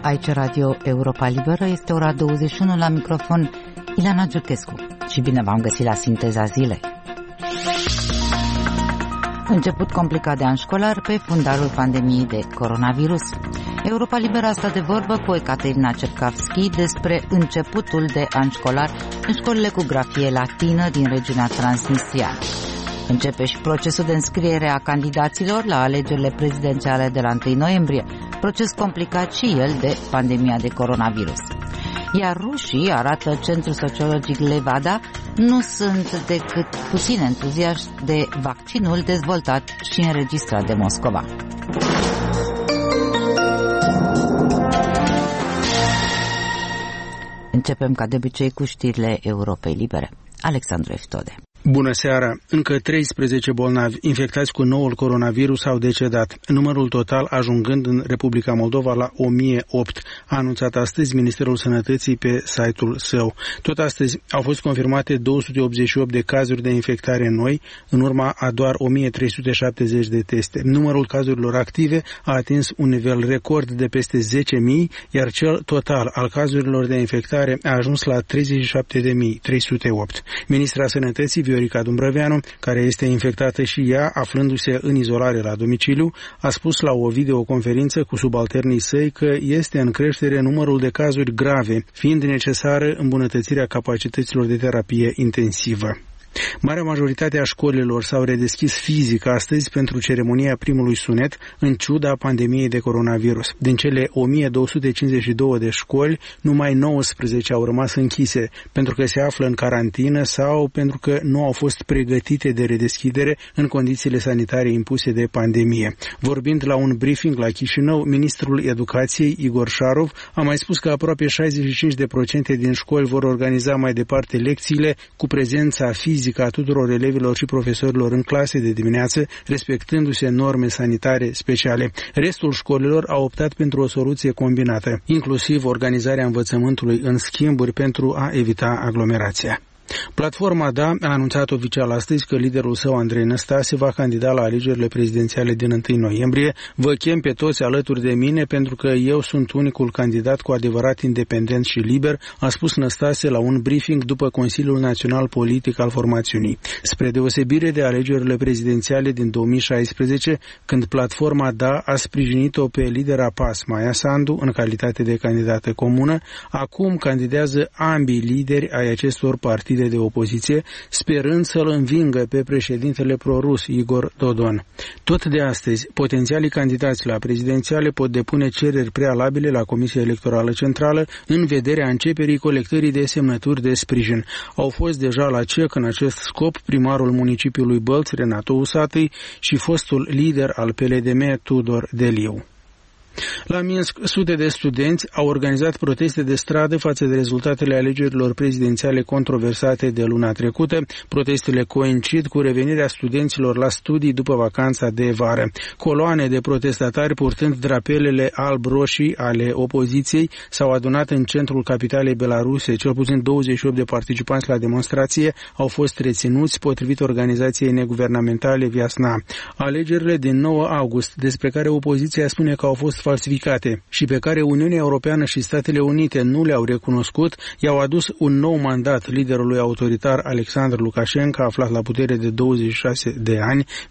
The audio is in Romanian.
Aici Radio Europa Liberă, este ora 21, la microfon Ileana Giurchescu și bine v-am găsit la Sinteza Zilei. Început complicat de an școlar pe fundalul pandemiei de coronavirus. Europa Liberă a stat de vorbă cu Ecaterina Cercavski despre începutul de an școlar în școlile cu grafie latină din regiunea Transnistria. Începe și procesul de înscriere a candidaților la alegerile prezidențiale de la 1 noiembrie, proces complicat și el de pandemia de coronavirus. Iar rușii, arată Centrul Sociologic Levada, nu sunt decât puțin entuziaști de vaccinul dezvoltat și înregistrat de Moscova. Începem ca de obicei cu știrile Europei Libere. Alexandru Eftode. Bună seara! Încă 13 bolnavi infectați cu noul coronavirus au decedat, numărul total ajungând în Republica Moldova la 1008, a anunțat astăzi Ministerul Sănătății pe site-ul său. Tot astăzi au fost confirmate 288 de cazuri de infectare noi, în urma a doar 1370 de teste. Numărul cazurilor active a atins un nivel record de peste 10.000, iar cel total al cazurilor de infectare a ajuns la 37.308. Ministra Sănătății Viorica Dumbrăveanu, care este infectată și ea, aflându-se în izolare la domiciliu, a spus la o videoconferință cu subalternii săi că este în creștere numărul de cazuri grave, fiind necesară îmbunătățirea capacităților de terapie intensivă. Marea majoritate a școlilor s-au redeschis fizic astăzi pentru ceremonia primului sunet, în ciuda pandemiei de coronavirus. Din cele 1252 de școli, numai 19 au rămas închise, pentru că se află în carantină sau pentru că nu au fost pregătite de redeschidere în condițiile sanitare impuse de pandemie. Vorbind la un briefing la Chișinău, ministrul Educației, Igor Șarov, a mai spus că aproape 65% din școli vor organiza mai departe lecțiile cu prezența fizică a tuturor elevilor și profesorilor în clase de dimineață, respectându-se norme sanitare speciale. Restul școlilor au optat pentru o soluție combinată, inclusiv organizarea învățământului în schimburi pentru a evita aglomerația. Platforma DA a anunțat oficial astăzi că liderul său, Andrei Năstase, va candida la alegerile prezidențiale din 1 noiembrie. Vă chem pe toți alături de mine pentru că eu sunt unicul candidat cu adevărat independent și liber, a spus Năstase la un briefing după Consiliul Național Politic al formațiunii. Spre deosebire de alegerile prezidențiale din 2016, când platforma DA a sprijinit-o pe lidera PAS, Maia Sandu, în calitate de candidată comună, acum candidează ambii lideri ai acestor partide de opoziție, sperând să-l învingă pe președintele prorus Igor Dodon. Tot de astăzi, potențialii candidați la prezidențiale pot depune cereri prealabile la Comisia Electorală Centrală în vederea începerii colectării de semnături de sprijin. Au fost deja la CEC în acest scop primarul municipiului Bălți, Renato Usatăi, și fostul lider al PLDM, Tudor Deliu. La Minsk, sute de studenți au organizat proteste de stradă față de rezultatele alegerilor prezidențiale controversate de luna trecută. Protestele coincid cu revenirea studenților la studii după vacanța de vară. Coloane de protestatari purtând drapelele alb-roșii ale opoziției s-au adunat în centrul capitalei Belaruse. Cel puțin 28 de participanți la demonstrație au fost reținuți, potrivit organizației neguvernamentale Viasna. Alegerile din 9 august, despre care opoziția spune că au fost falsificate și pe care Uniunea Europeană și Statele Unite nu le-au recunoscut, i-au adus un nou mandat liderului autoritar Alexandru Lukashenko, aflat la putere de 26 de ani,